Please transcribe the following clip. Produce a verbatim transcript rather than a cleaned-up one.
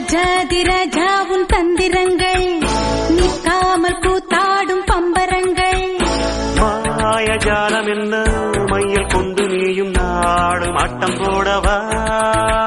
ராஜாதிராஜாவும் தந்திரங்கள் நிற்காமல் கூத்தாடும் பம்பரங்கள் மாயஜாலம் என்ன மையல் கொண்டு நீயும் நாடும் ஆட்டம் போடவா